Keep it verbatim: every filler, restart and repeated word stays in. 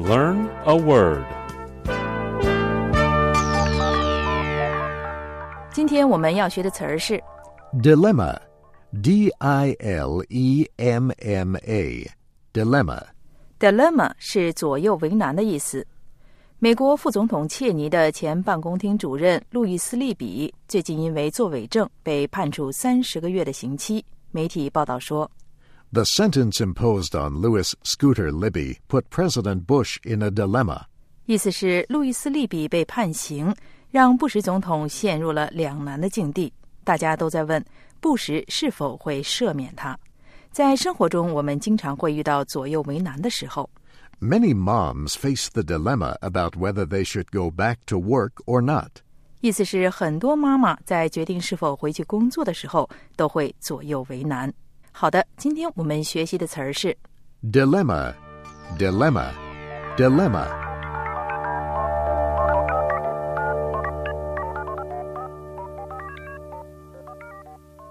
Learn a word. 今天我们要学的词儿是 Dilemma, D I L E M M A, Dilemma. Dilemma 是左右为难的意思。美国副总统切尼的前办公厅主任路易斯·利比最近因为作伪证被判处三十个月的刑期。媒体报道说 The sentence imposed on Louis Scooter Libby put President Bush in a dilemma. 意思是路易斯·利比被判刑，让布什总统陷入了两难的境地。大家都在问布什是否会赦免他。在生活中，我们经常会遇到左右为难的时候。 Many moms face the dilemma about whether they should go back to work or not. 意思是很多妈妈在决定是否回去工作的时候都会左右为难。好的，今天我们学习的词儿是 Dilemma, dilemma, dilemma.